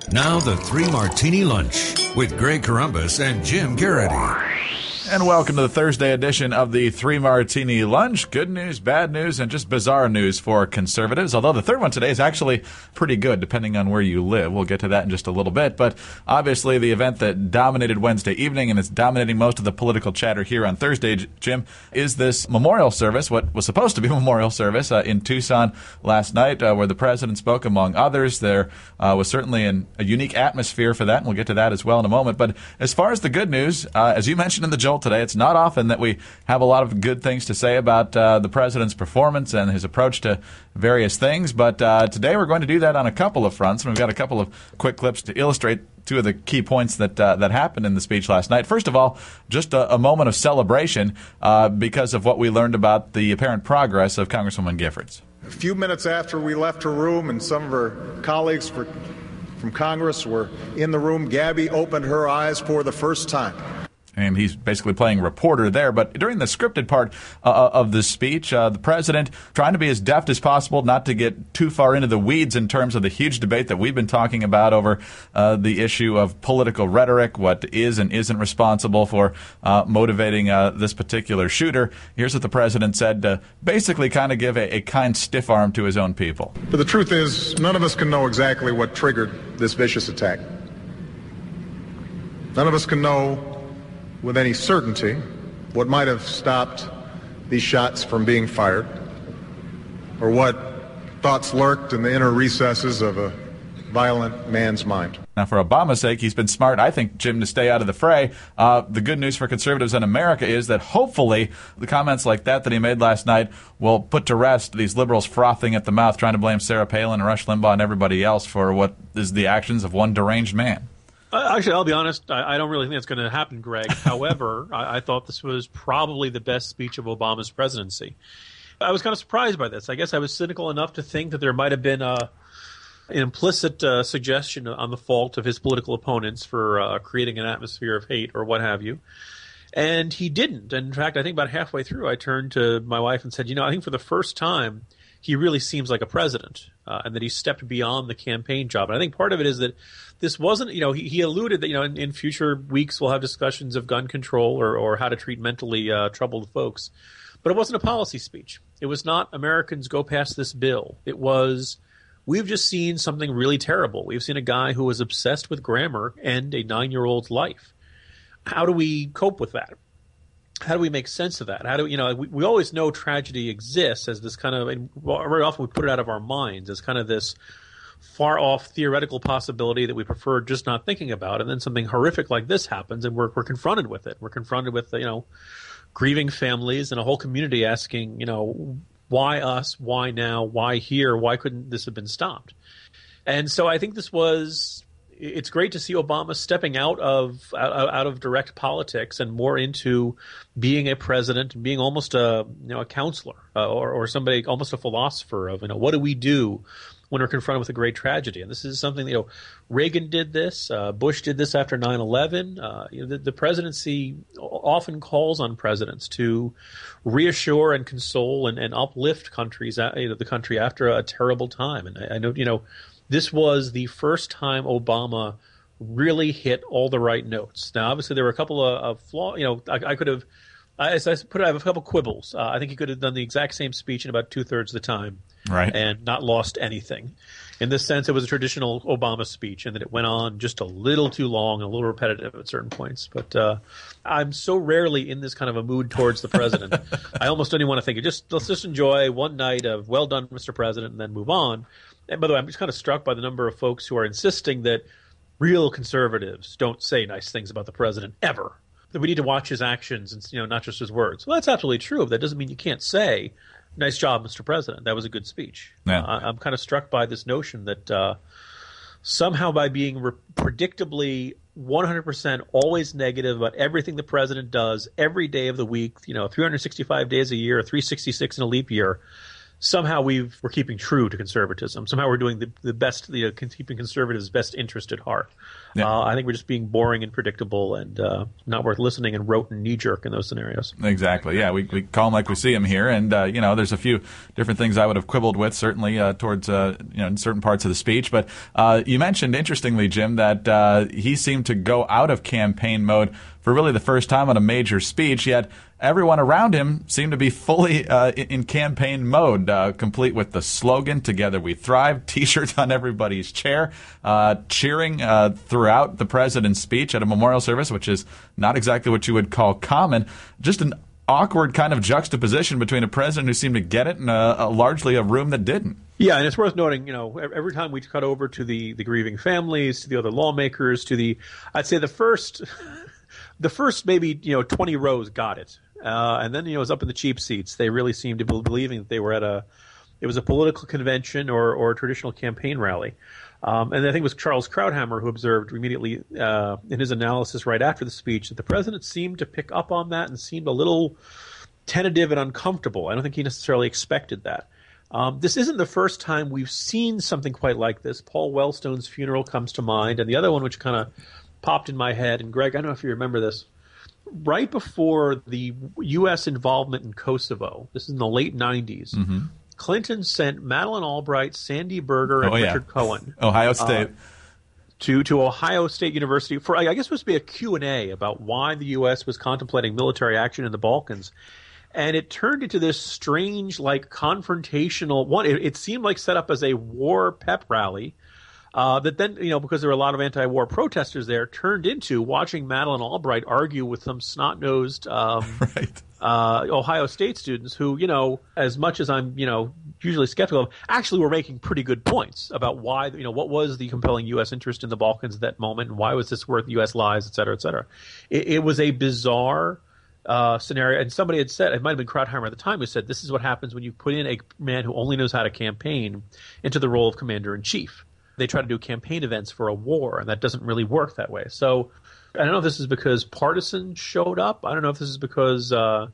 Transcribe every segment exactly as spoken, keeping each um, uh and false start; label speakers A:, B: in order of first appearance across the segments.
A: Now the Three Martini Lunch with Greg Corombos and Jim Garrity.
B: And welcome to the Thursday edition of the Three Martini Lunch. Good news, bad news, and just bizarre news for conservatives. Although the third one today is actually pretty good, depending on where you live. We'll get to that in just a little bit. But obviously the event that dominated Wednesday evening, and is dominating most of the political chatter here on Thursday, Jim, is this memorial service, what was supposed to be a memorial service uh, in Tucson last night, uh, where the president spoke, among others. There uh, was certainly an, a unique atmosphere for that, and we'll get to that as well in a moment. But as far as the good news, uh, as you mentioned in the Jolt today, it's not often that we have a lot of good things to say about uh, the president's performance and his approach to various things, but uh, today we're going to do that on a couple of fronts, and we've got a couple of quick clips to illustrate two of the key points that uh, that happened in the speech last night. First of all, just a, a moment of celebration uh, because of what we learned about the apparent progress of Congresswoman Giffords.
C: A few minutes after we left her room and some of her colleagues for, from Congress were in the room, Gabby opened her eyes for the first time.
B: And he's basically playing reporter there. But during the scripted part uh, of the speech, uh, the president trying to be as deft as possible, not to get too far into the weeds in terms of the huge debate that we've been talking about over uh, the issue of political rhetoric, what is and isn't responsible for uh, motivating uh, this particular shooter. Here's what the president said to basically kind of give a, a kind stiff arm to his own people.
C: But the truth is, none of us can know exactly what triggered this vicious attack. None of us can know with any certainty what might have stopped these shots from being fired, or what thoughts lurked in the inner recesses of a violent man's mind.
B: Now, for Obama's sake, he's been smart, I think, Jim, to stay out of the fray. Uh, the good news for conservatives in America is that hopefully the comments like that that he made last night will put to rest these liberals frothing at the mouth, trying to blame Sarah Palin and Rush Limbaugh and everybody else for what is the actions of one deranged man.
D: Actually, I'll be honest, I, I don't really think that's going to happen, Greg. However, I, I thought this was probably the best speech of Obama's presidency. I was kind of surprised by this. I guess I was cynical enough to think that there might have been a, an implicit uh, suggestion on the fault of his political opponents for uh, creating an atmosphere of hate or what have you. And he didn't. And in fact, I think about halfway through, I turned to my wife and said, you know, I think for the first time, he really seems like a president, uh, and that he stepped beyond the campaign job. And I think part of it is that this wasn't, you know, he, he alluded that, you know, in, in future weeks we'll have discussions of gun control or, or how to treat mentally uh, troubled folks. But it wasn't a policy speech. It was not Americans go past this bill. It was, we've just seen something really terrible. We've seen a guy who was obsessed with grammar end a nine-year-old's life. How do we cope with that? How do we make sense of that? How do you know? We, we always know tragedy exists as this kind of, and very often we put it out of our minds as kind of this far off theoretical possibility that we prefer just not thinking about, and then something horrific like this happens, and we're we're confronted with it. We're confronted with you know grieving families and a whole community asking you know why us, why now, why here, why couldn't this have been stopped? And so I think this was. It's great to see Obama stepping out of out, out of direct politics and more into being a president and being almost a you know a counselor uh, or or somebody almost a philosopher of you know what do we do when we're confronted with a great tragedy. And this is something you know Reagan did this, uh, Bush did this after nine eleven. Uh, you know the, the presidency often calls on presidents to reassure and console and, and uplift countries you know the country after a terrible time. And I, I know you know. This was the first time Obama really hit all the right notes. Now, obviously, there were a couple of, of flaws. You know, I, I could have, as I put it, I have a couple quibbles. Uh, I think he could have done the exact same speech in about two thirds of the time,
B: right,
D: and not lost anything. In this sense, it was a traditional Obama speech, and that it went on just a little too long and a little repetitive at certain points. But uh, I'm so rarely in this kind of a mood towards the president. I almost don't even want to think. Just let's just enjoy one night of well done, Mister President, and then move on. And by the way, I'm just kind of struck by the number of folks who are insisting that real conservatives don't say nice things about the president ever. That we need to watch his actions and you know not just his words. Well, that's absolutely true. But that doesn't mean you can't say, "Nice job, Mister President. That was a good speech."
B: Yeah.
D: Uh, I'm kind of struck by this notion that uh, somehow by being re- predictably one hundred percent always negative about everything the president does every day of the week, you know, three hundred sixty-five days a year, three hundred sixty-six in a leap year, somehow we've, we're keeping true to conservatism. Somehow we're doing the, the best, you know, keeping conservatives' best interest at heart. Yeah. Uh, I think we're just being boring and predictable and uh, not worth listening and rote and knee-jerk in those scenarios.
B: Exactly. Yeah, we, we call them like we see them here. And, uh, you know, there's a few different things I would have quibbled with, certainly, uh, towards, uh, you know, in certain parts of the speech. But uh, you mentioned, interestingly, Jim, that uh, he seemed to go out of campaign mode for really the first time on a major speech, yet everyone around him seemed to be fully uh, in campaign mode, uh, complete with the slogan, Together We Thrive, T-shirts on everybody's chair, uh, cheering uh, throughout the president's speech at a memorial service, which is not exactly what you would call common. Just an awkward kind of juxtaposition between a president who seemed to get it and a, a largely a room that didn't.
D: Yeah, and it's worth noting, you know, every time we cut over to the, the grieving families, to the other lawmakers, to the, I'd say the first... The first maybe, you know, twenty rows got it. Uh, and then, you know, it was up in the cheap seats. They really seemed to be believing that they were at a – it was a political convention or, or a traditional campaign rally. Um, and I think it was Charles Krauthammer who observed immediately uh, in his analysis right after the speech that the president seemed to pick up on that and seemed a little tentative and uncomfortable. I don't think he necessarily expected that. Um, this isn't the first time we've seen something quite like this. Paul Wellstone's funeral comes to mind, and the other one which kind of – popped in my head, and Greg, I don't know if you remember this, right before the U S involvement in Kosovo, this is in the late nineties, mm-hmm. Clinton sent Madeleine Albright, Sandy Berger, and oh, yeah. Richard Cohen.
B: Ohio State.
D: Uh, to, to Ohio State University for, I guess it was supposed to be a Q and A about why the U S was contemplating military action in the Balkans. And it turned into this strange, like, confrontational one. It, it seemed like set up as a war pep rally. Uh, that then, you know, because there were a lot of anti-war protesters there, turned into watching Madeleine Albright argue with some snot-nosed um,
B: right.
D: uh, Ohio State students who, you know, as much as I'm, you know, usually skeptical of, actually were making pretty good points about why, you know, what was the compelling U S interest in the Balkans at that moment, and why was this worth U S lives, et cetera, et cetera. It, it was a bizarre uh, scenario, and somebody had said, it might have been Krauthammer at the time, who said, this is what happens when you put in a man who only knows how to campaign into the role of commander-in-chief. They try to do campaign events for a war, and that doesn't really work that way. So I don't know if this is because partisans showed up. I don't know if this is because uh,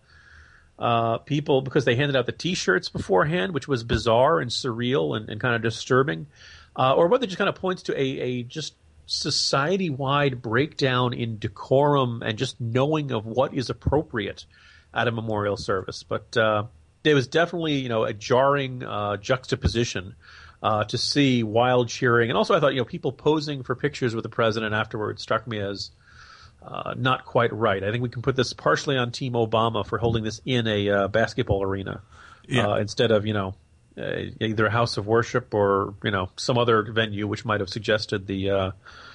D: uh, people, because they handed out the T-shirts beforehand, which was bizarre and surreal and, and kind of disturbing, uh, or whether it just kind of points to a, a just society-wide breakdown in decorum and just knowing of what is appropriate at a memorial service. But uh, there was definitely, you know, a jarring uh, juxtaposition Uh, to see wild cheering. And also I thought, you know, people posing for pictures with the president afterwards struck me as uh, not quite right. I think we can put this partially on Team Obama for holding this in a uh, basketball arena yeah. uh, instead of, you know, uh, either a house of worship or, you know, some other venue which might have suggested the uh,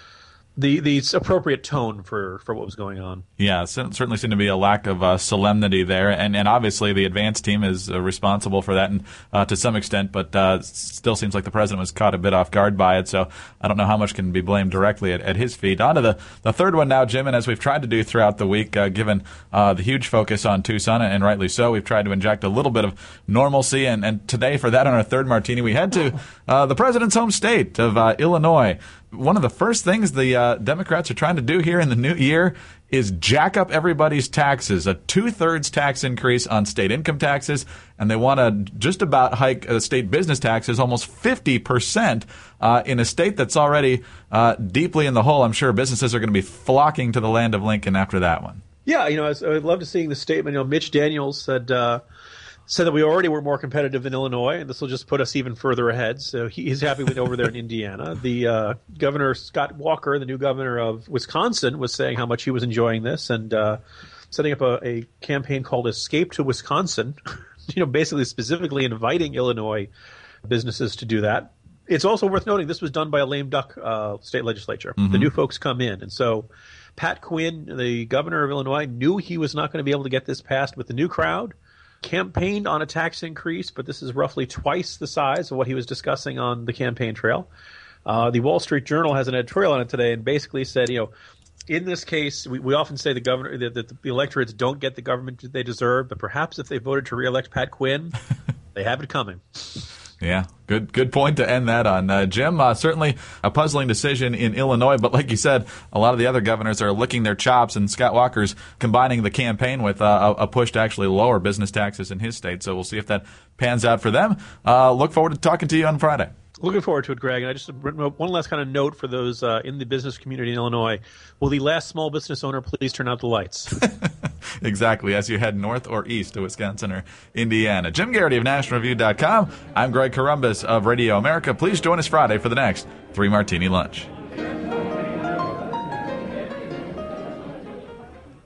D: the the appropriate tone for, for what was going on.
B: Yeah, certainly seemed to be a lack of uh, solemnity there, and, and obviously the advance team is uh, responsible for that and, uh, to some extent, but uh, still seems like the president was caught a bit off guard by it, so I don't know how much can be blamed directly at, at his feet. On to the, the third one now, Jim, and as we've tried to do throughout the week, uh, given uh, the huge focus on Tucson, and rightly so, we've tried to inject a little bit of normalcy, and, and today for that on our third martini, we head to uh, the president's home state of uh, Illinois. One of the first things the uh, Democrats are trying to do here in the new year is jack up everybody's taxes, a two-thirds tax increase on state income taxes, and they want to just about hike uh, state business taxes almost fifty percent uh, in a state that's already uh, deeply in the hole. I'm sure businesses are going to be flocking to the land of Lincoln after that one.
D: Yeah, you know, I, was, I would love to see the statement. You know, Mitch Daniels said uh, said that we already were more competitive than Illinois, and this will just put us even further ahead. So he, he's happy with over there in Indiana. The uh, governor, Scott Walker, the new governor of Wisconsin, was saying how much he was enjoying this and uh, setting up a, a campaign called Escape to Wisconsin, you know, basically specifically inviting Illinois businesses to do that. It's also worth noting this was done by a lame duck uh, state legislature. Mm-hmm. The new folks come in. And so Pat Quinn, the governor of Illinois, knew he was not going to be able to get this passed with the new crowd, campaigned on a tax increase, but this is roughly twice the size of what he was discussing on the campaign trail. Uh, the Wall Street Journal has an editorial on it today and basically said, you know, in this case, we, we often say the governor that, that the electorates don't get the government that they deserve, but perhaps if they voted to reelect Pat Quinn, they have it coming.
B: Yeah, good good point to end that on. Uh, Jim, uh, certainly a puzzling decision in Illinois, but like you said, a lot of the other governors are licking their chops, and Scott Walker's combining the campaign with uh, a, a push to actually lower business taxes in his state. So we'll see if that pans out for them. Uh, look forward to talking to you on Friday.
D: Looking forward to it, Greg. And I just one last kind of note for those uh, in the business community in Illinois. Will the last small business owner please turn out the lights?
B: Exactly, as you head north or east to Wisconsin or Indiana. Jim Garrity of National Review dot com. I'm Greg Corombos of Radio America. Please join us Friday for the next Three Martini Lunch.